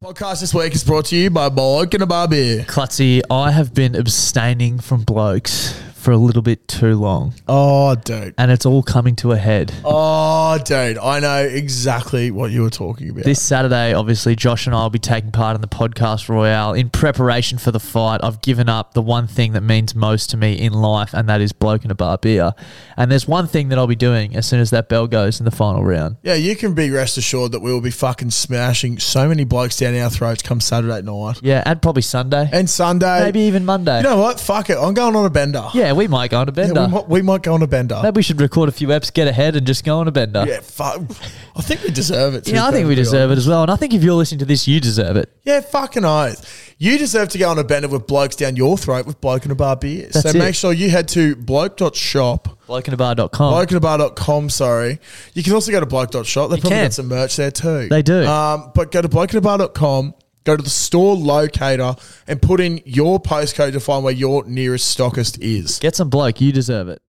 Podcast this week is brought to you by Bloke and a Bar Beer. Clutzy, I have been abstaining from blokes for a little bit too long. Oh, dude. And it's all coming to a head. Oh, dude. I know exactly what you were talking about. This Saturday, obviously, Josh and I will be taking part in the Podcast Royale. In preparation for the fight, I've given up the one thing that means most to me in life, and that is Bloke and a Bar Beer. And there's one thing that I'll be doing as soon as that bell goes in the final round. Yeah, you can be rest assured that we will be fucking smashing so many blokes down our throats come Saturday night. Yeah, and probably Sunday. And Sunday. Maybe even Monday. You know what? Fuck it. I'm going on a bender. Yeah, we might go on a bender. Yeah, we might go on a bender. Maybe we should record a few eps, get ahead, and just go on a bender. Yeah, fuck. I think we deserve it. Yeah, I think we deserve it as well. And I think if you're listening to this, you deserve it. Yeah, fucking oath. You deserve to go on a bender with blokes down your throat with Bloke and a Bar Beer. That's it. Make sure you head to bloke.shop. Blokeandabar.com. Blokeandabar.com, sorry. You can also go to bloke.shop. They've probably got some merch there too. They do. But go to blokeandabar.com, go to the store locator and put in your postcode to find where your nearest stockist is. Get some bloke. You deserve it.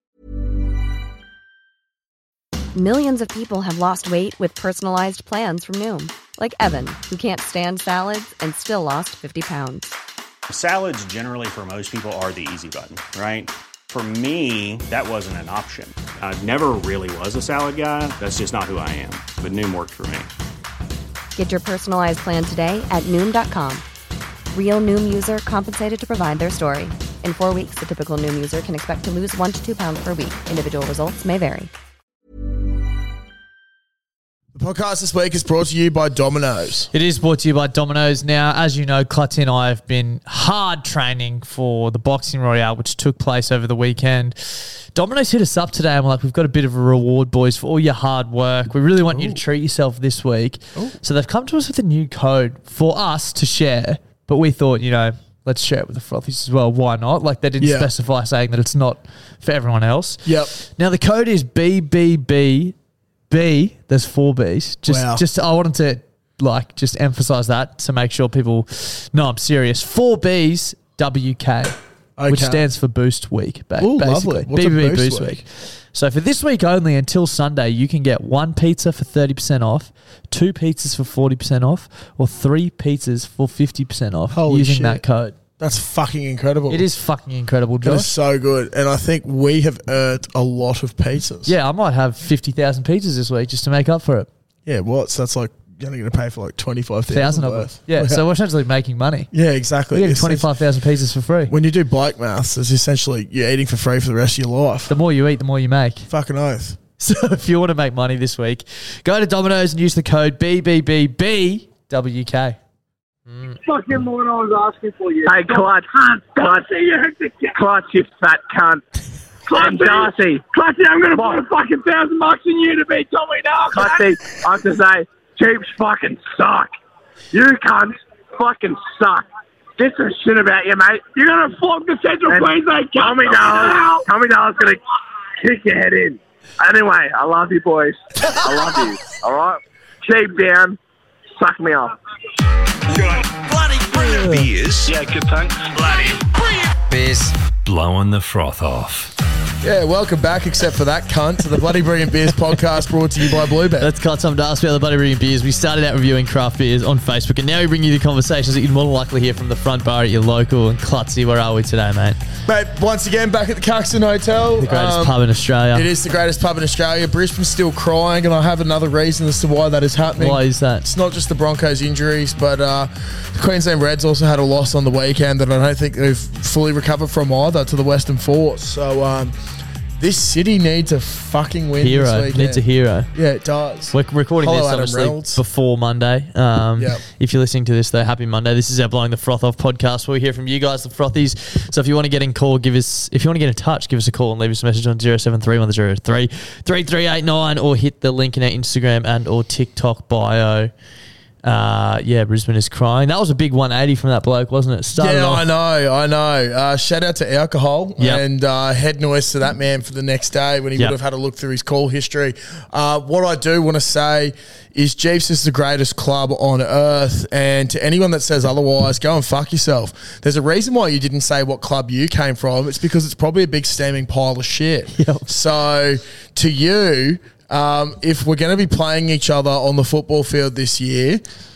Millions of people have lost weight with personalized plans from Noom. Like Evan, who can't stand salads and still lost 50 pounds. Salads generally for most people are the easy button, right? For me, that wasn't an option. I never really was a salad guy. That's just not who I am. But Noom worked for me. Get your personalized plan today at Noom.com. Real Noom user compensated to provide their story. In 4 weeks, the typical Noom user can expect to lose 1 to 2 pounds per week. Individual results may vary. The podcast this week is brought to you by Domino's. It is brought to you by Domino's. Now, as you know, Clutty and I have been hard training for the Boxing Royale, which took place over the weekend. Domino's hit us up today and we're like, we've got a bit of a reward, boys, for all your hard work. We really want you to treat yourself this week. So they've come to us with a new code for us to share, but we thought, let's share it with the frothies as well. Why not? Like, they didn't specify saying that it's not for everyone else. Yep. Now, the code is BBB. There's 4 B's. Just I wanted to just emphasize that to make sure people know I'm serious. 4 B's WK, which stands for Boost Week. Ooh, lovely. What's BBB a Boost week? So for this week only until Sunday, you can get 1 pizza for 30% off, 2 pizzas for 40% off, or 3 pizzas for 50% off using that code. That's fucking incredible. It is fucking incredible, Josh. That is so good. And I think we have earned a lot of pizzas. Yeah, I might have 50,000 pizzas this week just to make up for it. Yeah, what? So that's like, you're only going to pay for like 25,000 of them. Yeah, so we're essentially making money. Yeah, exactly. We're getting 25,000 pizzas for free. When you do bike maths, it's essentially you're eating for free for the rest of your life. The more you eat, the more you make. Fucking oath. So if you want to make money this week, go to Domino's and use the code BBBBWK. Fucking what I was asking for you. Hey, Clutch, you fat cunt. I'm Darcy. Clutchy, I'm going to put a fucking $1,000 in you to beat Tommy Darcy. Clutchy, I have to say, Chiefs fucking suck. You cunts fucking suck. Get some shit about you, mate. You're going to flog the Central Queensland Cup. Tommy Darcy's going to kick your head in. Anyway, I love you, boys. I love you. All right? Keep down. Suck me off. Bloody brilliant beers. Yeah, good, thanks. Bloody brilliant beers. Blowing the froth off. Yeah, welcome back, except for that cunt, to the Bloody Brilliant Beers podcast brought to you by Bluebet. Let's cut some dust about the Bloody Brilliant Beers. We started out reviewing craft beers on Facebook, and now we bring you the conversations that you'd more than likely hear from the front bar at your local. And Clutzy, where are we today, mate? Mate, once again, back at the Caxton Hotel. The greatest pub in Australia. It is the greatest pub in Australia. Brisbane's still crying, and I have another reason as to why that is happening. Why is that? It's not just the Broncos' injuries, but the Queensland Reds also had a loss on the weekend that I don't think they've fully recovered from either to the Western Force. So, this city needs a fucking win this weekend. Needs a hero. Yeah, it does. We're recording Hello, this, Adam obviously, Reynolds. before Monday. If you're listening to this, though, happy Monday. This is our Blowing the Froth Off podcast where we hear from you guys, the frothies. So if you want to get in call, if you want to get in touch, give us a call and leave us a message on 073-103-3389 or hit the link in our Instagram and or TikTok bio. Brisbane is crying. That was a big 180 from that bloke, wasn't it? I know. Shout out to alcohol and head noise to that man for the next day when he would have had a look through his call history. What I do want to say is Jeeps is the greatest club on earth, and to anyone that says otherwise, go and fuck yourself. There's a reason why you didn't say what club you came from. It's because it's probably a big steaming pile of shit. So to you, if we're going to be playing each other on the football field this year,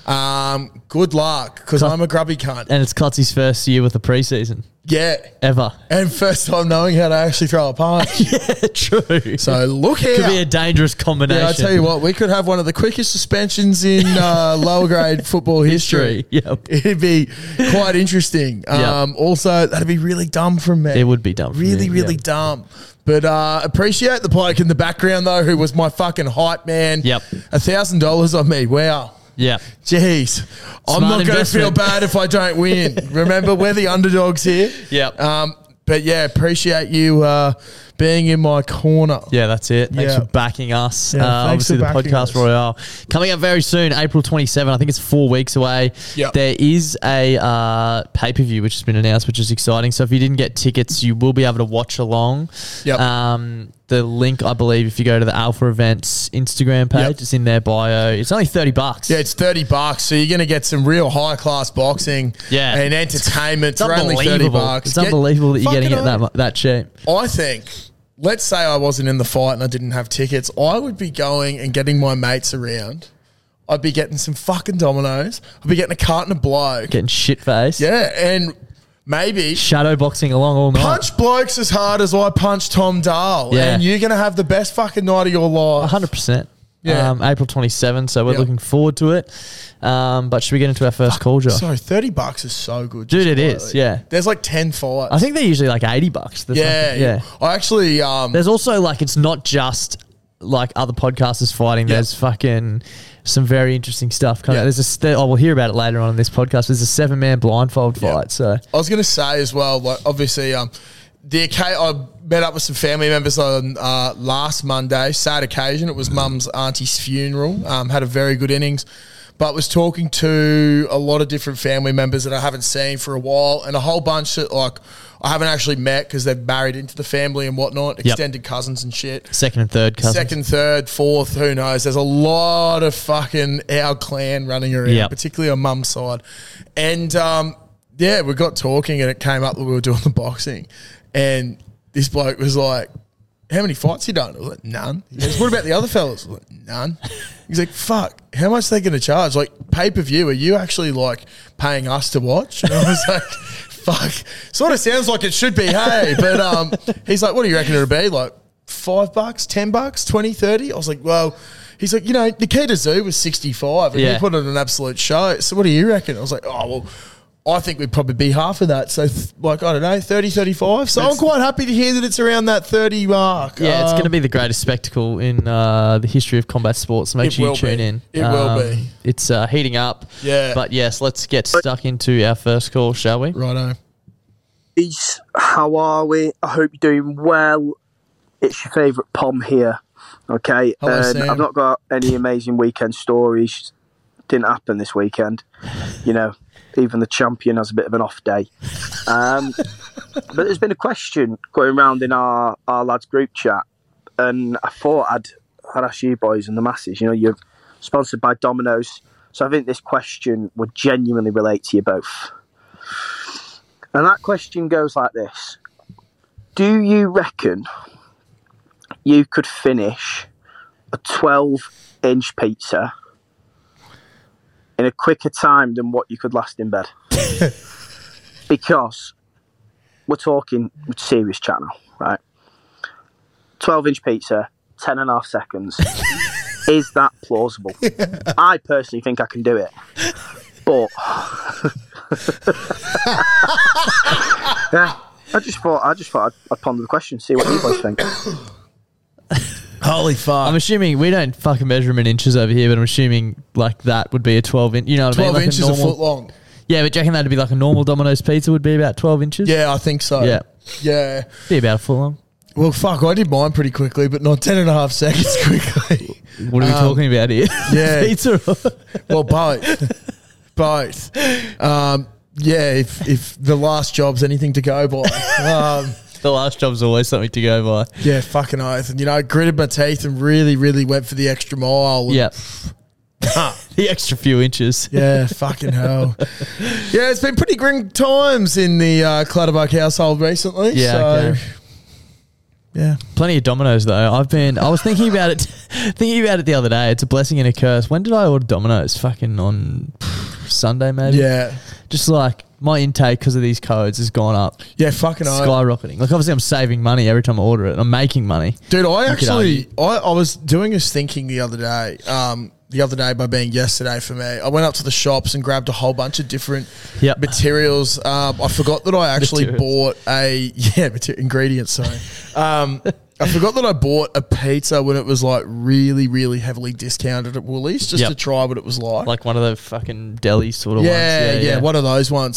Good luck, because I'm a grubby cunt. And it's Clutzy's first year with the preseason. Yeah. Ever. And first time knowing how to actually throw a punch. Yeah, true. So look here. Could be a dangerous combination. Yeah, I tell you what, we could have one of the quickest suspensions in lower grade football history. Yep. It'd be quite interesting. Also, that'd be really dumb from me. It would be dumb. Really dumb. But appreciate the bloke in the background, though, who was my fucking hype man. Yep. $1,000 on me. Wow. Yeah. Jeez. I'm not going to feel bad if I don't win. Remember, we're the underdogs here. Yep. But yeah, appreciate you being in my corner. Yeah, that's it. Thanks for backing us. Yeah, obviously, the Podcast Royale coming up very soon, April 27. I think it's 4 weeks away. Yep. There is a pay-per-view which has been announced, which is exciting. So if you didn't get tickets, you will be able to watch along. Yep. The link, I believe, if you go to the Alpha Events Instagram page, it's in their bio. It's only $30. Yeah, it's $30. So you're going to get some real high-class boxing and entertainment for only $30. It's unbelievable that you're getting it that cheap. I think, let's say I wasn't in the fight and I didn't have tickets, I would be going and getting my mates around. I'd be getting some fucking Dominoes. I'd be getting a carton of bloke. Getting shit-faced. Yeah, and maybe shadow boxing along all night. Punch blokes as hard as I punch Tom Dahl. Yeah. And you're going to have the best fucking night of your life. 100%. Yeah. April 27, so we're looking forward to it. But should we get into our first call, Josh? Sorry, $30 is so good. Dude, it is, yeah. There's like 10 fights. I think they're usually like $80. Yeah. I actually... There's also like, it's not just like other podcasters fighting. There's fucking some very interesting stuff coming. We'll hear about it later on in this podcast. There's a 7-man blindfold fight. So I was going to say as well, like obviously... I met up with some family members on last Monday, sad occasion. It was Mum's auntie's funeral. Had a very good innings, but was talking to a lot of different family members that I haven't seen for a while, and a whole bunch that like I haven't actually met because they've married into the family and whatnot, extended cousins and shit. Second and third cousins. Second, third, fourth, who knows? There's a lot of fucking our clan running around, particularly on Mum's side. And we got talking and it came up that we were doing the boxing. And this bloke was like, how many fights you done? I was like, none. He goes, what about the other fellas? I was like, none. He's like, fuck, how much are they going to charge? Like, pay-per-view, are you actually like paying us to watch? And I was like, fuck. Sort of sounds like it should be, hey. But he's like, what do you reckon it'll be? Like $5, $10, 20, 30? I was like, well, he's like, Nikita Zoo was 65 and he put on an absolute show. So what do you reckon? I was like, oh, well, I think we'd probably be half of that. So, I don't know, 30, 35. So I'm quite happy to hear that it's around that 30 mark. Yeah, it's going to be the greatest spectacle in the history of combat sports. So make sure you tune in. It will be. It's heating up. Yeah. But yes, let's get stuck into our first call, shall we? Righto. How are we? I hope you're doing well. It's your favourite Pom here. Okay. Hello, Sam. I've not got any amazing weekend stories. Didn't happen this weekend. Even the champion has a bit of an off day. But there's been a question going around in our lads group chat, and I thought I'd ask you boys and the masses. You're sponsored by Domino's, so I think this question would genuinely relate to you both. And that question goes like this: do you reckon you could finish a 12-inch pizza in a quicker time than what you could last in bed? Because we're talking serious chat now, right? 12-inch pizza, 10.5 seconds. Is that plausible? I personally think I can do it. But yeah, I just thought I'd ponder the question, see what you boys think. Holy fuck. I'm assuming we don't fucking measure them in inches over here, but I'm assuming like that would be a 12-inch. You know what I mean? 12 inches a foot long. Yeah, but do you reckon that'd be like a normal Domino's pizza would be about 12 inches? Yeah, I think so. Yeah. Be about a foot long. Well, fuck, I did mine pretty quickly, but not 10.5 seconds quickly. What are we talking about here? Yeah. Pizza? Well, both. If the last job's anything to go by. The last job's always something to go by. Yeah, fucking oath. And, gritted my teeth and really, really went for the extra mile. Yeah. The extra few inches. Yeah, fucking hell. Yeah, it's been pretty grim times in the Clutterbuck household recently. Yeah, so okay. Yeah. Plenty of Domino's though. I was thinking about it the other day. It's a blessing and a curse. When did I order Domino's? Fucking on Sunday maybe. Yeah. Just like my intake because of these codes has gone up. Yeah, fucking skyrocketing. Like obviously I'm saving money every time I order it. I'm making money. Dude, I was doing this thinking the other day. The other day by being yesterday for me, I went up to the shops and grabbed a whole bunch of different materials. I forgot that I actually bought ingredients. Sorry, I forgot that I bought a pizza when it was like really, really heavily discounted at Woolies just to try what it was like. One of the fucking deli sort of ones. Yeah, one of those ones.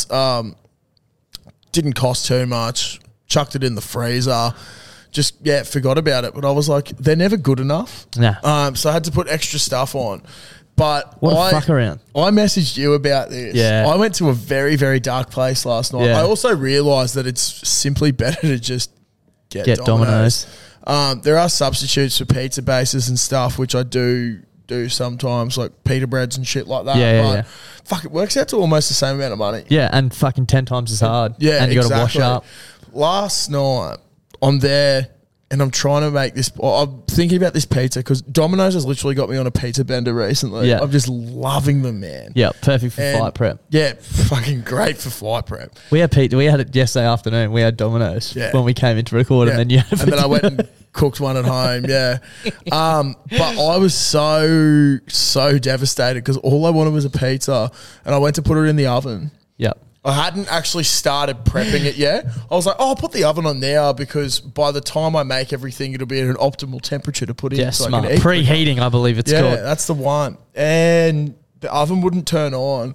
Didn't cost too much. Chucked it in the freezer. Just, forgot about it. But I was like, they're never good enough. Nah. So I had to put extra stuff on. But what a fuck around. I messaged you about this. Yeah. I went to a very, very dark place last night. I also realised that it's simply better to just get Domino's. There are substitutes for pizza bases and stuff, which I do sometimes, like pita breads and shit like that. Fuck, it works out to almost the same amount of money. Yeah, and fucking 10 times as hard. Yeah, and you got to wash up. Last night, I'm there and I'm trying to make this. I'm thinking about this pizza because Domino's has literally got me on a pizza bender recently. Yeah. I'm just loving them, man. Yeah, perfect for flight prep. Yeah, fucking great for flight prep. We had pizza. We had it yesterday afternoon. We had Domino's when we came in to record, and then I went and cooked one at home. Yeah, but I was so devastated because all I wanted was a pizza, and I went to put it in the oven. Yep. I hadn't actually started prepping it yet. I was like, I'll put the oven on there because by the time I make everything, it'll be at an optimal temperature to put in. Yeah, so smart. I can eat Preheating, I believe it's called. Yeah, that's the one. And the oven wouldn't turn on.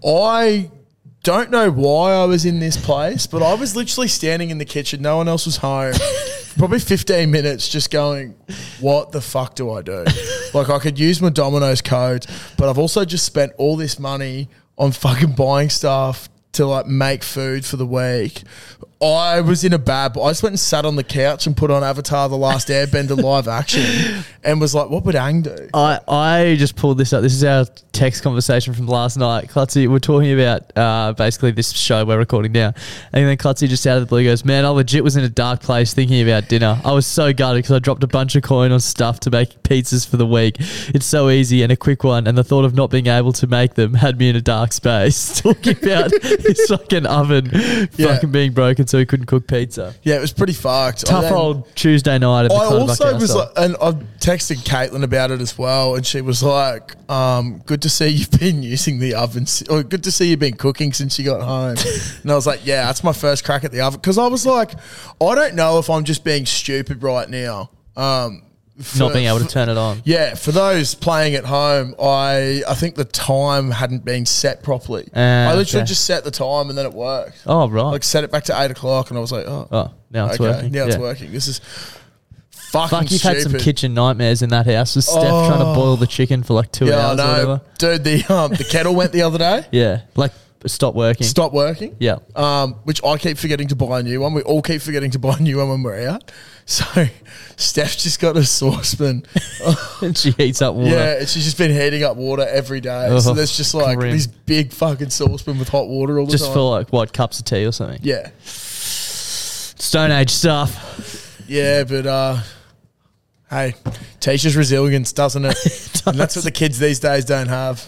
I don't know why I was in this place, but I was literally standing in the kitchen. No one else was home. Probably 15 minutes just going, what the fuck do I do? Like, I could use my Domino's code, but I've also just spent all this money on fucking buying stuff to like make food for the week. I was in a bad... I just went and sat on the couch and put on Avatar The Last Airbender live action and was like, what would Ang do? I just pulled this up. This is our text conversation from last night. Clutzy, we're talking about basically this show we're recording now. And then Clutzy just out of the blue goes, man, I legit was in a dark place thinking about dinner. I was so gutted because I dropped a bunch of coin on stuff to make pizzas for the week. It's so easy and a quick one, and the thought of not being able to make them had me in a dark space. Talking about his fucking oven fucking being broken so he couldn't cook pizza. Yeah, it was pretty fucked. Tough old Tuesday night at the Club also was like, and I texted Caitlin about it as well, and she was like, good to see you've been using the oven, or good to see you've been cooking since you got home. And I was like, yeah, that's my first crack at the oven. Because I was like, I don't know if I'm just being stupid right now. Not being able to turn it on. Yeah, for those playing at home, I think the time hadn't been set properly. I literally just set the time and then it worked. Oh, right. Like set it back to 8 o'clock and I was like, now it's working. Now it's working. This is fucking you've stupid. had some kitchen nightmares in that house with Steph trying to boil the chicken for like 2 hours or whatever. Dude, the kettle went the other day. Yeah, like stopped working. Stopped working. Yeah. Which I keep forgetting to buy a new one. We all keep forgetting to buy a new one when we're out. So Steph just got a saucepan. And she heats up water. Yeah, and she's just been heating up water every day. So there's just like this big fucking saucepan with hot water all the time. Just for like, what, cups of tea or something? Yeah. Stone Age stuff. Yeah, but hey, teaches resilience, doesn't it? And that's what the kids these days don't have.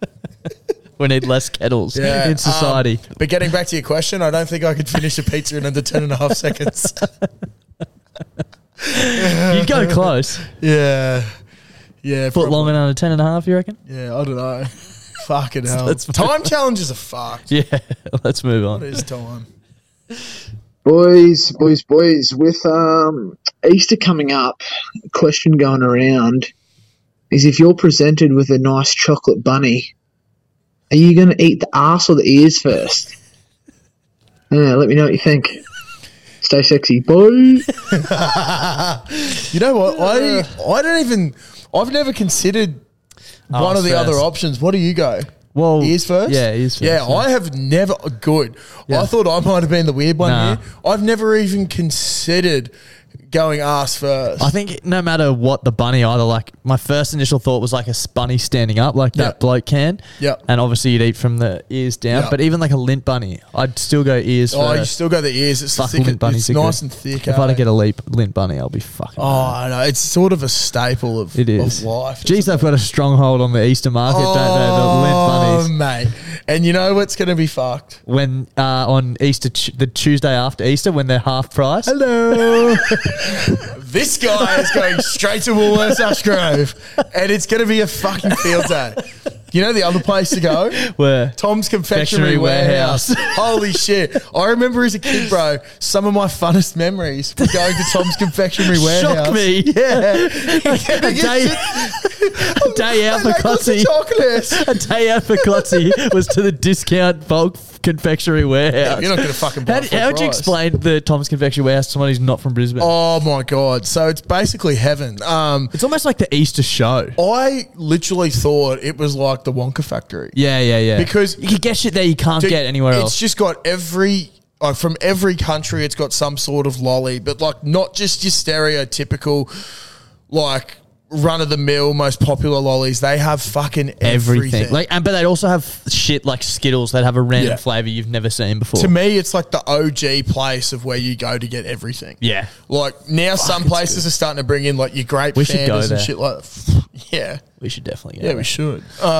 We need less kettles in society. But getting back to your question, I don't think I could finish a pizza in under 10.5 seconds. You'd go close. Yeah. Yeah. Foot long and under 10.5, you reckon? Yeah, I don't know. Fucking hell. Time challenges are fucked. Yeah, let's move on. What is time? Boys, with Easter coming up, a question going around is if you're presented with a nice chocolate bunny, are you going to eat the arse or the ears first? Let me know what you think. Stay sexy, boy. You know what? I've never considered one of the other options. What do you go? Well, ears first? Yeah, ears first. Yeah, I have never... Good. Yeah. I thought I might have been the weird one here. I've never even considered going ass first. I think no matter what the bunny, either like my first initial thought was like a bunny standing up, like that bloke can. Yep. And obviously you'd eat from the ears down. Yep. But even like a lint bunny, I'd still go ears first. You still go the ears. It's Fuck, thick. lint bunnies It's are nice good. and thick. If I don't get a lint bunny, I'll be fucking. I know. It's sort of a staple of, It is. of life. Geez, they've got a stronghold on the Easter market, don't they? The lint bunnies. Mate. And you know what's going to be fucked? When on Easter, the Tuesday after Easter, when they're half price. Hello. This guy is going straight to Woolworths Ashgrove, and it's going to be a fucking field day. You know the other place to go? Where? Tom's Confectionery Warehouse. Holy shit. I remember as a kid, bro, some of my funnest memories were going to Tom's Confectionery Warehouse. Shock me. Yeah. A day out for Clutzy. A day out for Clutzy was to the discount bulk confectionery warehouse. You're not going to fucking buy How would you explain the Tom's Confectionery Warehouse to someone who's not from Brisbane? Oh my God. So it's basically heaven. It's almost like the Easter show. I literally thought it was like the Wonka factory. Yeah. Because you can get shit there you can't get anywhere else. It's just got from every country, it's got some sort of lolly, but like not just your stereotypical, like run-of-the-mill, most popular lollies. They have fucking everything. Like, but they also have shit like Skittles that have a random flavour you've never seen before. To me, it's like the OG place of where you go to get everything. Yeah. Like now some places are starting to bring in like your grape We should go Fanders there. and shit like that. Yeah. We should definitely go. Yeah, we should.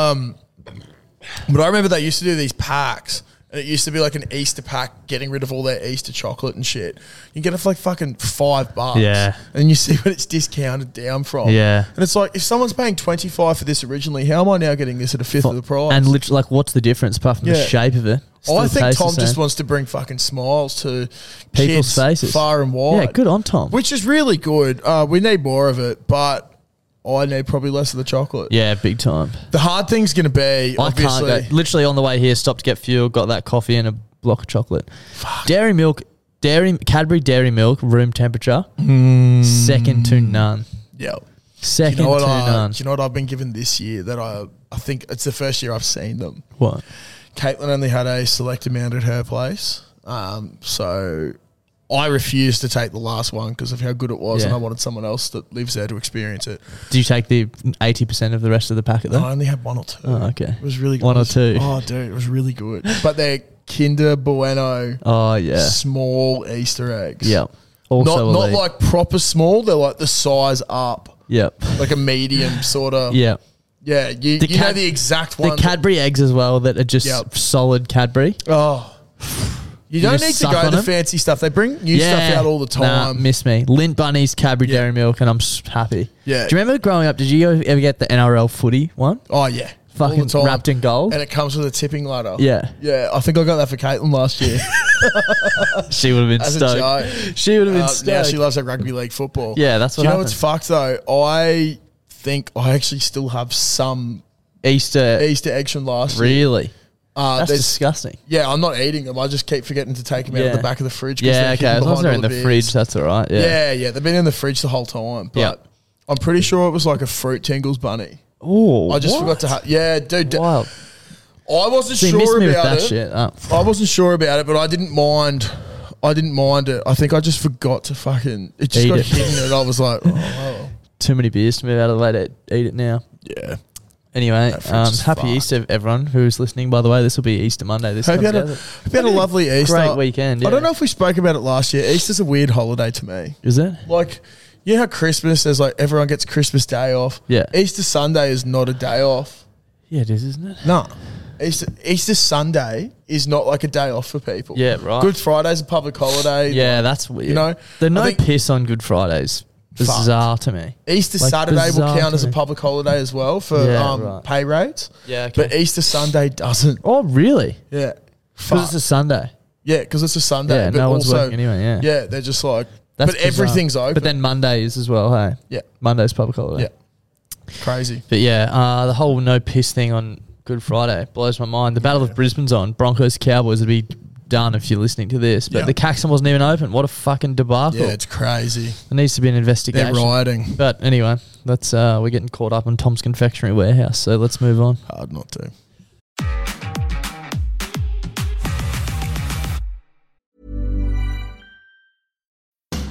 But I remember they used to do these packs. And it used to be like an Easter pack, getting rid of all their Easter chocolate and shit. You get it for like fucking $5. Yeah. And you see what it's discounted down from. Yeah. And it's like, if someone's paying $25 for this originally, how am I now getting this at a fifth of the price? And literally, like, what's the difference apart from the shape of it? I Still think tastes Tom the just same. wants to bring fucking smiles to People's kids faces. far and wide. Yeah, good on Tom. Which is really good. We need more of it, but I need probably less of the chocolate. Yeah, big time. The hard thing's going to be, I can't go. Literally on the way here, stopped to get fuel, got that coffee and a block of chocolate. Dairy milk, Cadbury Dairy Milk, room temperature, second to none. Yeah. Second Do you know to none. Do you know what I've been given this year that I think it's the first year I've seen them? What? Caitlin only had a select amount at her place. So I refused to take the last one because of how good it was, Yeah. and I wanted someone else that lives there to experience it. Do you take the 80% of the rest of the packet though? I only had one or two. Oh, okay. It was really good. One or two. Oh, dude, it was really good. But they're Kinder Bueno Oh, yeah. small Easter eggs. Yep. Also Not elite. like proper small. They're like the size up. Yep. Like a medium sort of. Yep. Yeah, you know the exact one. The Cadbury eggs as well that are just Yep. solid Cadbury. Oh. You don't just need to suck go on to them? fancy stuff. They bring new stuff out all the Nah, time. miss me. Lint bunnies, Cadbury Dairy Milk, and I'm happy. Yeah. Do you remember growing up, did you ever get the NRL footy one? Oh, yeah. Fucking All the time. wrapped in gold? And it comes with a tipping ladder. Yeah. Yeah, I think I got that for Caitlin last year. She would have been As a stoked. joke. She would have been Now stoked. she loves her rugby league football. Yeah, that's what Do you know happened. what's fucked though? I think I actually still have some Easter eggs from last year. Really? That's there's- disgusting. Yeah, I'm not eating them. I just keep forgetting to take them out of Yeah. the back of the fridge. 'cause Yeah, they're okay. hidden As long as behind they're all in the bits. fridge, that's all right. Yeah. Yeah, they've been in the fridge the whole time. But Yep. I'm pretty sure it was like a Fruit Tingles bunny. Oh, I just forgot to have. Yeah, dude. Wild. I wasn't See, miss sure me with about that it. shit. Oh. I wasn't sure about it, but I didn't mind. it. I think I just forgot to fucking. It just Eat got it. hidden, and I was like, oh, wow. Too many beers to move out of the way to eat it now. Yeah. Anyway, That fridge is happy fucked. Easter, everyone who's listening. By the way, this will be Easter Monday. This Hope you comes had out. a lovely Easter. Great weekend. Yeah. I don't know if we spoke about it last year. Easter's a weird holiday to me. Is it? Like, you know how Christmas, there's like everyone gets Christmas Day off. Yeah. Easter Sunday is not a day off. Yeah, it is, isn't it? No. Easter Sunday is not like a day off for people. Yeah, right. Good Friday's a public holiday. Yeah, Like, that's weird. You know, there's no I think piss on Good Fridays. Bizarre to me. Easter Like, Saturday will bizarre count to as a me. public holiday as well for Yeah, right. pay rates. Yeah, okay. But Easter Sunday doesn't. Oh, really? Yeah. Because it's a Sunday. Yeah, because it's a Sunday. Yeah, but no one's also, working anyway, yeah. Yeah, they're just like, That's but bizarre. everything's open. But then Monday is as well, hey? Yeah. Monday's public holiday. Yeah. Crazy. But yeah, the whole no piss thing on Good Friday blows my mind. The Battle of Brisbane's on. Broncos Cowboys would be done if you're listening to this. But Yeah. the Caxton wasn't even open. What a fucking debacle. Yeah, it's crazy. There needs to be an investigation. They're rioting. But anyway, we're getting caught up on Tom's Confectionery Warehouse, so let's move on. Hard not to.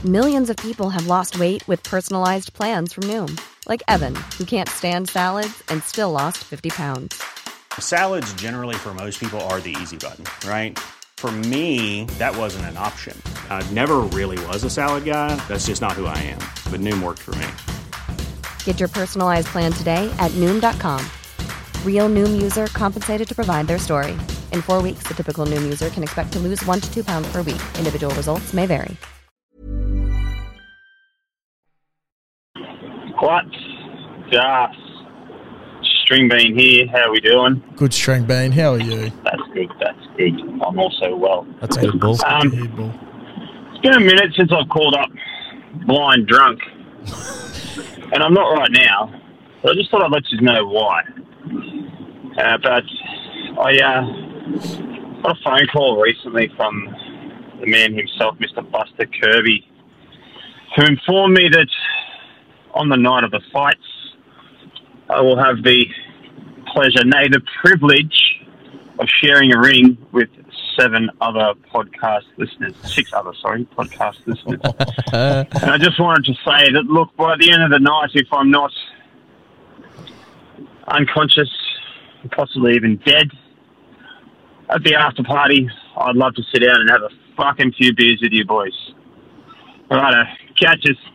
Millions of people have lost weight with personalized plans from Noom. Like Evan, who can't stand salads and still lost 50 pounds. Salads generally for most people are the easy button, right? For me, that wasn't an option. I never really was a salad guy. That's just not who I am. But Noom worked for me. Get your personalized plan today at Noom.com. Real Noom user compensated to provide their story. In 4 weeks, the typical Noom user can expect to lose 1 to 2 pounds per week. Individual results may vary. Clutch, Jas, String Bean here. How are we doing? Good, String Bean. How are you? That's good. I'm also well. That's a good ball. It's been a minute since I've called up blind drunk. And I'm not right now. But I just thought I'd let you know why. But I got a phone call recently from the man himself, Mr. Buster Kirby, who informed me that on the night of the fights, I will have the pleasure, nay, the privilege of sharing a ring with 6 other podcast listeners. And I just wanted to say that, look, by the end of the night, if I'm not unconscious, possibly even dead, at the after party, I'd love to sit down and have a fucking few beers with you boys. All right, catch us.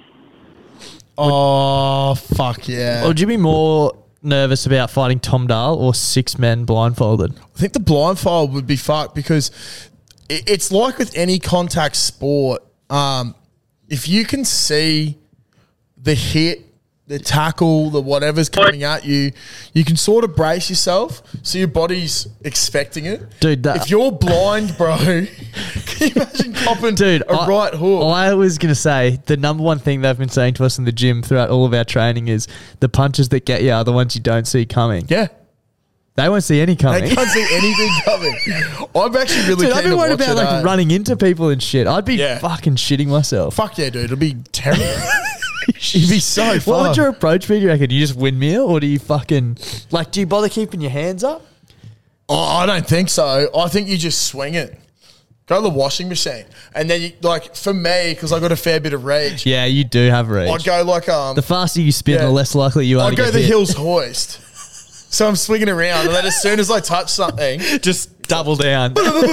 Oh, fuck yeah. Would you be more nervous about fighting Tom Dahl or 6 men blindfolded? I think the blindfold would be fucked because it's like with any contact sport. If you can see the hit, the tackle, the whatever's coming at you, you can sort of brace yourself so your body's expecting it. Dude, if you're blind, bro, can you imagine copping right hook? I was going to say, the number one thing they've been saying to us in the gym throughout all of our training is the punches that get you are the ones you don't see coming. Yeah. They won't see any coming. They can't see anything coming. I'm actually really keen I've been to worried watch about it, like running into people and shit. I'd be fucking shitting myself. Fuck yeah, dude. It'll be terrible. It'd be so fun. What would your approach be, do you reckon? You just windmill or do you fucking... Like, do you bother keeping your hands up? Oh, I don't think so. I think you just swing it. Go to the washing machine. And then, you, like, for me, because I got a fair bit of reach. Yeah, you do have reach. I'd go like... the faster you spin, the less likely you are to I'd go get the hit. Hills hoist. So I'm swinging around, and then as soon as I touch something... just double down.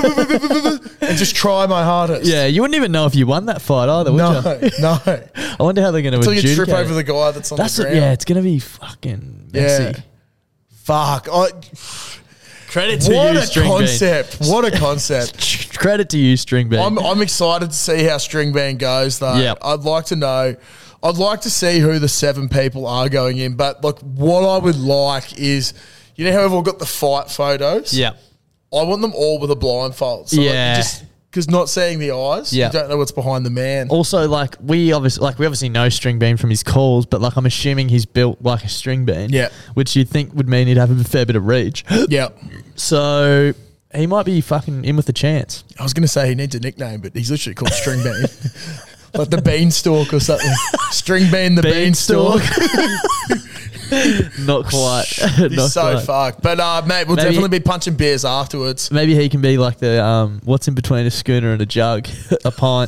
and just try my hardest. Yeah, you wouldn't even know if you won that fight either, would you? No. I wonder how they're going to Until adjudicate. you trip over the guy that's on the ground. Yeah, it's going to be fucking messy. Yeah. Fuck. Credit to you, String Bean. What a concept. Credit to you, String Bean. I'm excited to see how String Bean goes, though. Yep. I'd like to know. I'd like to see who the 7 people are going in. But, like, what I would like is, you know how we've all got the fight photos? Yeah. I want them all with a blindfold. So Yeah. Because not seeing the eyes, Yeah. you don't know what's behind the man. Also, like we obviously know String Bean from his calls, but like I'm assuming he's built like a string bean. Yeah. Which you'd think would mean he'd have a fair bit of reach. Yeah. So he might be fucking in with a chance. I was going to say he needs a nickname, but he's literally called String Bean. Like the Beanstalk or something. String Bean the Beanstalk. Not quite. He's so fucked. But, mate, we'll definitely be punching beers afterwards. Maybe he can be like the, what's in between a schooner and a jug? A pint.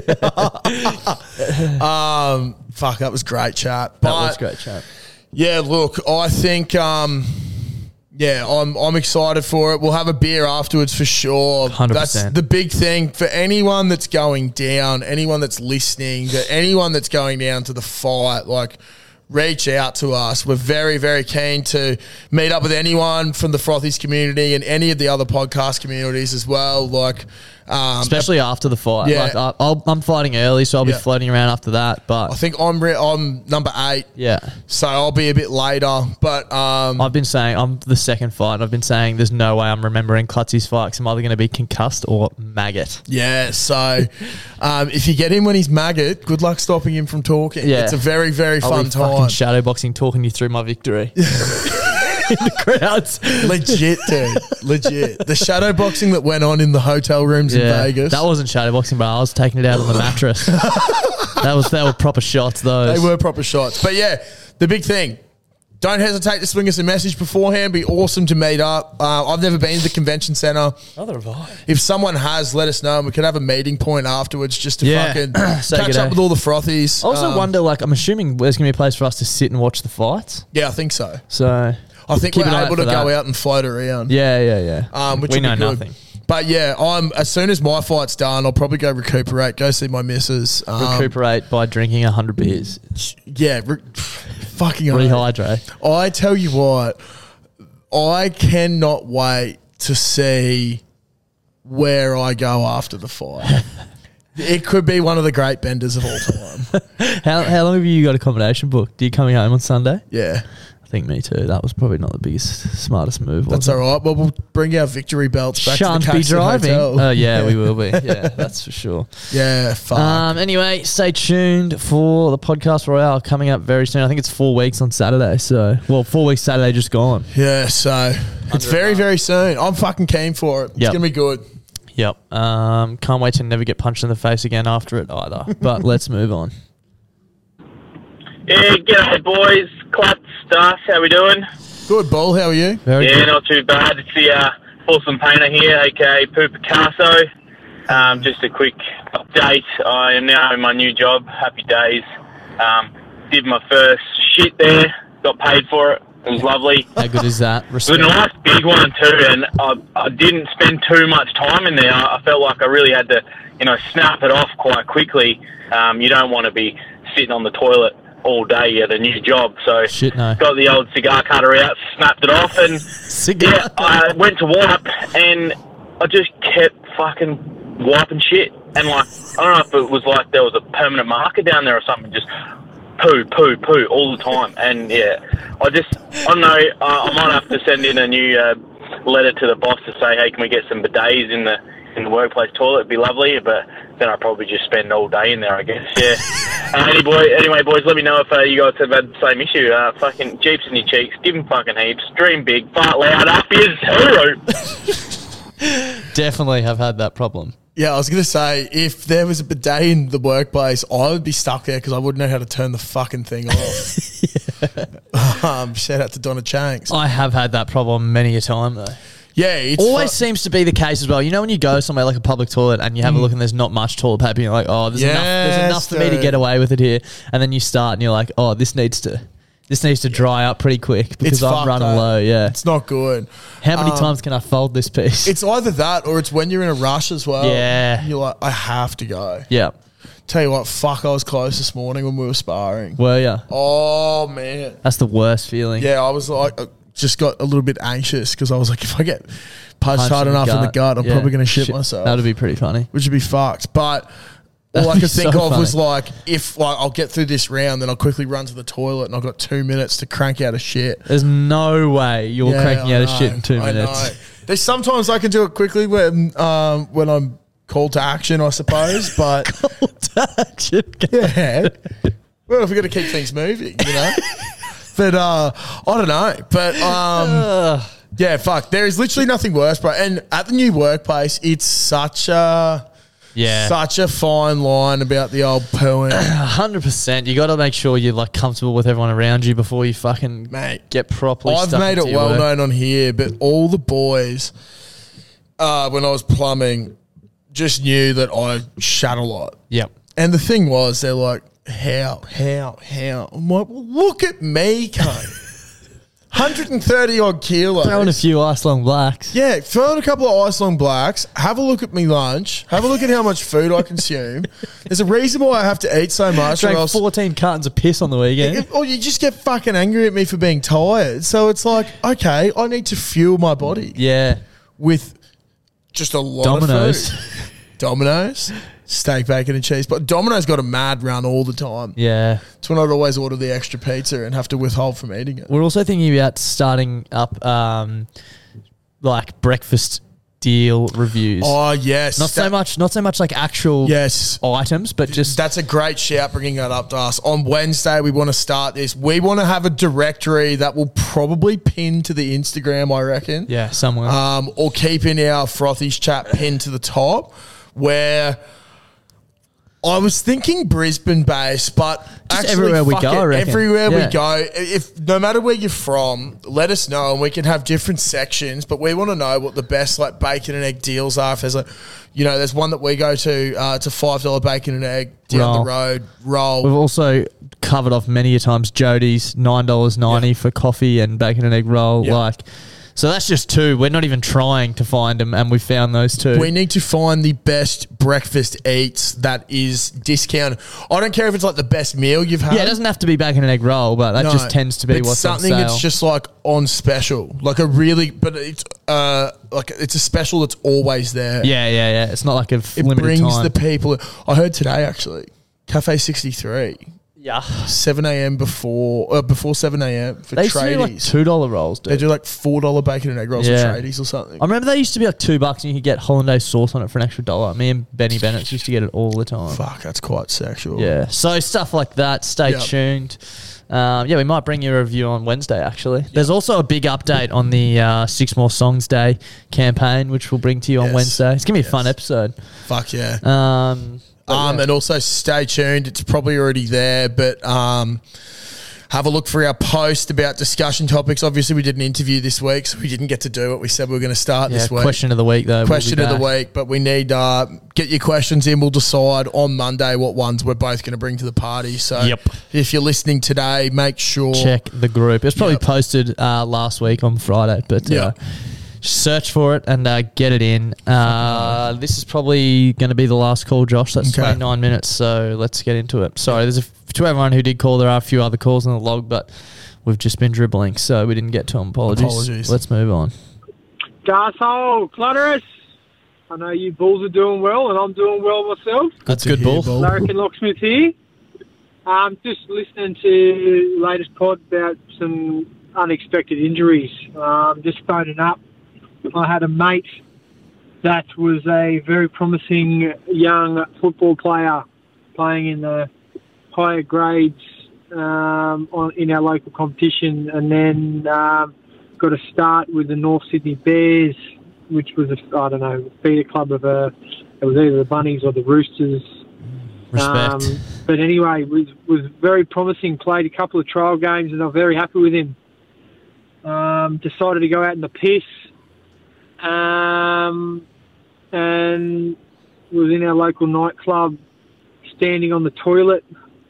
Fuck, that was great chat. That was great chat. Yeah, look, I think, I'm excited for it. We'll have a beer afterwards for sure. 100%. That's the big thing for anyone that's going down, anyone that's listening, anyone that's going down to the fight, like, reach out to us. We're very, very keen to meet up with anyone from the Frothies community and any of the other podcast communities as well. Like, especially after the fight. Yeah. Like I'm fighting early, so I'll be floating around after that. But I think I'm number 8. Yeah. So I'll be a bit later. But I've been saying I'm the second fight. I've been saying there's no way I'm remembering Clutzy's fight because I'm either going to be concussed or maggot. Yeah. So if you get him when he's maggot, good luck stopping him from talking. Yeah. It's a very, very I'll fun be time. fucking shadowboxing, talking you through my victory. In the crowds. Legit, dude. Legit. The shadow boxing that went on in the hotel rooms in Vegas. That wasn't shadowboxing, but I was taking it out on the mattress. They were proper shots, those. They were proper shots. But yeah, the big thing, don't hesitate to swing us a message beforehand. Be awesome to meet up. I've never been to the convention centre. Neither have I. If someone has, let us know, and we could have a meeting point afterwards just to fucking Say catch good up day. with all the frothies. I also wonder, like, I'm assuming there's going to be a place for us to sit and watch the fights. Yeah, I think so. So I think keep we're an eye able out to for go that. out and float around. Yeah. Which We would be know good. nothing. But yeah, as soon as my fight's done, I'll probably go recuperate, go see my missus. Recuperate by drinking 100 beers. Yeah, fucking Rehydrate. I tell you what, I cannot wait to see where I go after the fight. It could be one of the great benders of all time. How long have you got accommodation booked? Are you coming home on Sunday? Yeah. I think me too. That was probably not the biggest, smartest move. That's all right. Well, we'll bring our victory belts back Shan't to the be Caxton driving. Hotel. Yeah, we will be. Yeah, that's for sure. Yeah, fuck. Anyway, stay tuned for the podcast Royale coming up very soon. I think it's 4 weeks on Saturday. 4 weeks Saturday just gone. Yeah, so it's very, very soon. I'm fucking keen for it. It's Yep. going to be good. Yep. Can't wait to never get punched in the face again after it either. But let's move on. Yeah, g'day boys. Club stuff. How we doing? Good, Bull. How are you? Very yeah, good. not too bad. It's the Fulsom Painter here, aka Poo Picasso. Just a quick update. I am now in my new job. Happy days. Did my first shit there. Got paid for it. It was lovely. How good is that? It was a nice big one too, and I didn't spend too much time in there. I felt like I really had to, snap it off quite quickly. You don't want to be sitting on the toilet all day at a new job, so Shit, no. got the old cigar cutter out, snapped it off, and I went to wipe, and I just kept fucking wiping shit, and I don't know if it was like there was a permanent marker down there or something, just poo all the time, and I don't know, I might have to send in a new letter to the boss to say, hey, can we get some bidets in the workplace toilet? It'd be lovely, but then I'd probably just spend all day in there, I guess. Yeah. Anyway, boys, let me know if you guys have had the same issue. Fucking Jeeps in your cheeks, give them fucking heaps, dream big, fart loud, up is hero. Definitely have had that problem. Yeah, I was going to say, if there was a bidet in the workplace, I would be stuck there because I wouldn't know how to turn the fucking thing off. Shout out to Donna Chanks. I have had that problem many a time though. Yeah, it's always seems to be the case as well. You know, when you go somewhere like a public toilet and you have a look and there's not much toilet paper, you're like, oh, there's enough for me to get away with it here. And then you start and you're like, oh, this needs to dry up pretty quick because I'm running low. Yeah, it's not good. How many times can I fold this piece? It's either that or it's when you're in a rush as well. Yeah, you're like, I have to go. Yeah. Tell you what, fuck, I was close this morning when we were sparring. Were you? Oh man, that's the worst feeling. Yeah, I was like, just got a little bit anxious because I was like, if I get punched hard enough in the gut, I'm probably going to shit myself. That'd be pretty funny. Which would be fucked. But all I could think of was like, if I'll get through this round, then I'll quickly run to the toilet and I've got 2 minutes to crank out a shit. There's no way you're cranking out a shit in 2 minutes. Know. There's sometimes I can do it quickly when I'm called to action, I suppose. But called to action. Yeah. Well, if we've got to keep things moving, But I don't know. But yeah, fuck. There is literally nothing worse, bro. And at the new workplace, it's such a fine line about the old pooing. 100%. You got to make sure you're like comfortable with everyone around you before you fucking get properly. I've made it well known on here, but all the boys, when I was plumbing, just knew that I shat a lot. Yep. And the thing was, they're like, how? I'm like, well, look at me, cunt. 130 odd kilos. Throwing a few Ice Long Blacks. Yeah, throw in a couple of Ice Long Blacks. Have a look at me lunch. Have a look at how much food I consume. There's a reason why I have to eat so much. Drank 14 cartons of piss on the weekend. Or you just get fucking angry at me for being tired. So it's like, okay, I need to fuel my body. Yeah. With just a lot Domino's. of food. Domino's. Steak, bacon and cheese. But Domino's got a mad run all the time. Yeah. It's when I'd always order the extra pizza and have to withhold from eating it. We're also thinking about starting up like breakfast deal reviews. Oh, yes. Not so much like actual items, but just... That's a great shout, bringing that up to us. On Wednesday, we want to start this. We want to have a directory that will probably pin to the Instagram, I reckon. Yeah, somewhere. Or keep in our Frothies chat pinned to the top, where... I was thinking Brisbane based, but Just actually, everywhere we fuck go, it, I reckon. everywhere Yeah. we go, if no matter where you're from, let us know, and we can have different sections. But we want to know what the best like bacon and egg deals are. If there's like, there's one that we go to. It's a $5 bacon and egg down the road roll. We've also covered off many a times Jody's $9.90 for coffee and bacon and egg roll. Yeah. So that's just two. We're not even trying to find them, and we found those two. We need to find the best breakfast eats that is discounted. I don't care if it's like the best meal you've had. Yeah, it doesn't have to be bacon and egg roll, but that just tends to be but what's something on sale. that's just like on special, like a really, but it's it's a special that's always there. Yeah. It's not like a It limited brings time. the people. I heard today actually, Cafe 63. Yeah. 7 a.m. before 7 a.m. for They used to do like tradies. $2 rolls, dude. They do like $4 bacon and egg rolls for tradies or something. I remember they used to be like $2 and you could get hollandaise sauce on it for an extra $1. Me and Benny Bennett used to get it all the time. Fuck, that's quite sexual. Yeah. So stuff like that. Stay Yep. tuned. We might bring you a review on Wednesday, actually. There's also a big update on the 6 More Songs Day campaign, which we'll bring to you on Wednesday. It's going to be a fun episode. Fuck yeah. And also stay tuned. It's probably already there, but have a look for our post about discussion topics. Obviously, we did an interview this week, so we didn't get to do what we said we were going to start this week. Question of the week, though. Question of the week, but we need get your questions in. We'll decide on Monday what ones we're both going to bring to the party. So if you're listening today, make sure check the group. It was probably posted last week on Friday, but search for it and get it in. This is probably going to be the last call, Josh. That's 29 minutes, so let's get into it. Sorry, to everyone who did call, there are a few other calls in the log, but we've just been dribbling, so we didn't get to them. Apologies. Let's move on. Garsehole, Clutterus. I know you Bulls are doing well, and I'm doing well myself. That's good, Bull. Larrikin Locksmith here. Just listening to the latest pod about some unexpected injuries. Just phoning up. I had a mate that was a very promising young football player playing in the higher grades in our local competition, and then got a start with the North Sydney Bears, which was a feeder club of it was either the Bunnies or the Roosters. Respect. But anyway, was very promising. Played a couple of trial games, and I'm very happy with him. Decided to go out in the piss. And was in our local nightclub, standing on the toilet,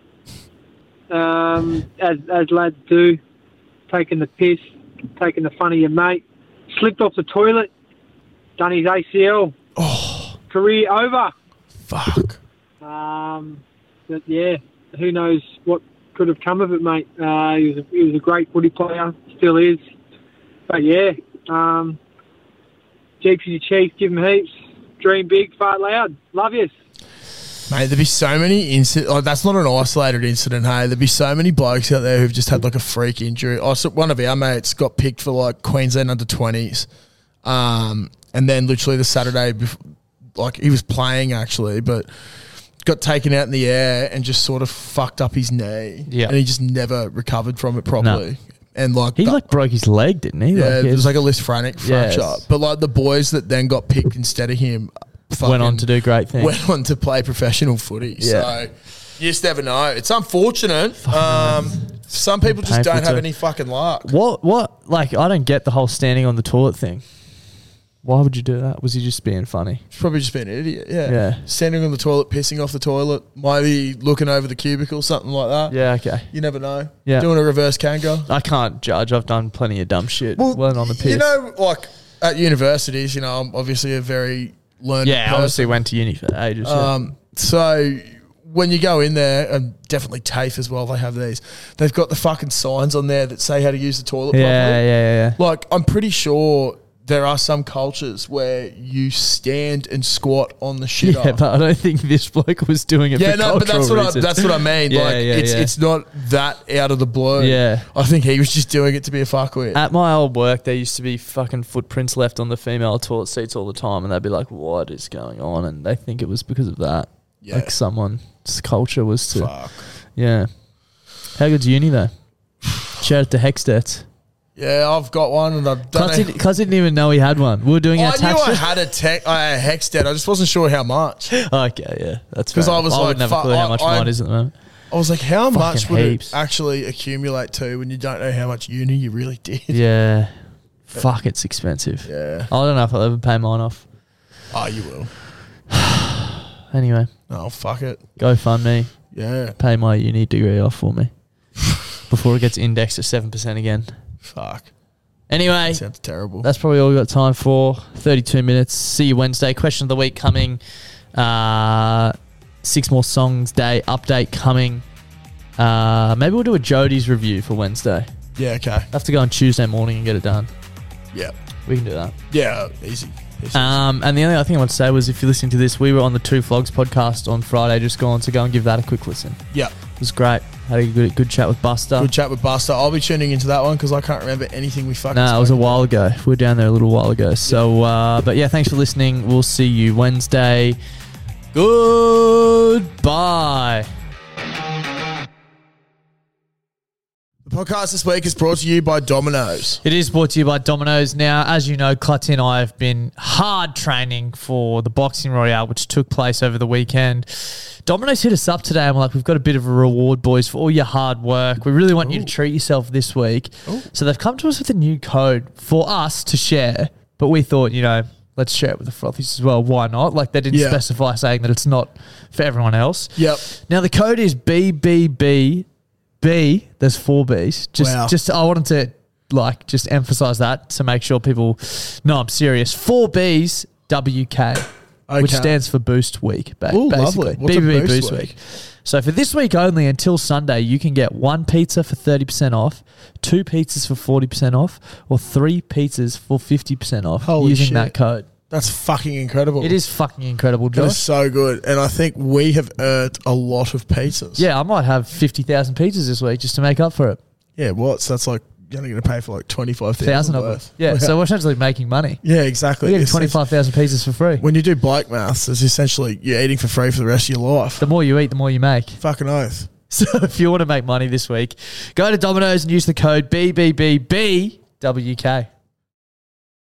as lads do, taking the piss, taking the fun of your mate. Slipped off the toilet, done his ACL. Career over. Fuck. But yeah, who knows what could have come of it, mate. He was a great footy player, still is. But yeah, Jeep for your chief, give him heaps. Dream big, fart loud. Love yous. Mate, there'd be so many incidents. Oh, that's not an isolated incident, hey. There'd be so many blokes out there who've just had like a freak injury. One of our mates got picked for like Queensland under-20s. And then literally the Saturday, before, he was playing actually, but got taken out in the air and just sort of fucked up his knee. Yeah. And he just never recovered from it properly. No. And he broke his leg, didn't he? Yeah, it was like a lisophrenic fracture. Yes. But the boys that then got picked instead of him went on to do great things. Went on to play professional footy. Yeah. So you just never know. It's unfortunate. Some people just don't have any fucking luck. What? I don't get the whole standing on the toilet thing. Why would you do that? Was he just being funny? He's probably just being an idiot, yeah. Standing on the toilet, pissing off the toilet, maybe looking over the cubicle, something like that. Yeah, okay. You never know. Yeah. Doing a reverse kango. I can't judge. I've done plenty of dumb shit when on the piss. At universities, I'm obviously a very learned person. Obviously went to uni for ages. So when you go in there, and definitely TAFE as well, they have these. They've got the fucking signs on there that say how to use the toilet properly. Yeah. I'm pretty sure there are some cultures where you stand and squat on the shitter. Yeah, but I don't think this bloke was doing it for cultural but that's what I mean. Yeah, it's not that out of the blue. Yeah. I think he was just doing it to be a fuckwit. At my old work, there used to be fucking footprints left on the female toilet seats all the time, and they'd be like, what is going on? And they think it was because of that. Yeah. Like someone's culture was to... Fuck. Yeah. How good's uni, though? Shout out to Hexstats. Yeah, I've got one, and I don't know. Cuz didn't even know he had one. We were doing our I knew tax. I had a hex debt. I just wasn't sure how much. Okay, yeah, that's because fair I was enough. like, wouldn't have a clue how much mine is at the moment. I was like, how much would heaps. it actually accumulate to when you don't know how much uni you really did? Yeah, fuck, it's expensive. Yeah, I don't know if I'll ever pay mine off. Oh, you will. Anyway. Oh, fuck it. Go fund me. Yeah. Pay my uni degree off for me before it gets indexed at 7% again. Fuck. Anyway. That sounds terrible. That's probably all we've got time for. 32 minutes. See you Wednesday. Question of the week coming. 6 more songs day update coming. Maybe we'll do a Jody's review for Wednesday. Yeah, okay. I have to go on Tuesday morning and get it done. Yeah. We can do that. Yeah, easy. And the only other thing I want to say was, if you're listening to this, we were on the Two Flogs podcast on Friday just gone, so go and give that a quick listen. Yeah. It was great. Had a good chat with Buster. Good chat with Buster. I'll be tuning into that one because I can't remember anything we fucking No, it was a while ago. We were down there a little while ago. So, but yeah, thanks for listening. We'll see you Wednesday. Goodbye. The podcast this week is brought to you by Domino's. It is brought to you by Domino's. Now, as you know, Clutty and I have been hard training for the Boxing Royale, which took place over the weekend. Domino's hit us up today and we're like, we've got a bit of a reward, boys, for all your hard work. We really want you to treat yourself this week. Ooh. So they've come to us with a new code for us to share, but we thought, let's share it with the frothies as well. Why not? Like, they didn't specify, saying that it's not for everyone else. Yep. Now, the code is BBB. There's 4 B's. Just I wanted to just emphasize that to make sure people know I'm serious. 4 B's WK, which stands for Boost Week. Ooh, lovely. What's BBB a Boost week? So for this week only until Sunday, you can get 1 pizza for 30% off, 2 pizzas for 40% off, or 3 pizzas for 50% off using that code. That's fucking incredible. It is fucking incredible, Josh. That is so good. And I think we have earned a lot of pizzas. Yeah, I might have 50,000 pizzas this week just to make up for it. Yeah, what? So that's like, you're only going to pay for like 25,000 of them. Yeah, so we're essentially making money. Yeah, exactly. We're getting 25,000 pizzas for free. When you do bike maths, it's essentially you're eating for free for the rest of your life. The more you eat, the more you make. Fucking oath. So if you want to make money this week, go to Domino's and use the code BBBBWK.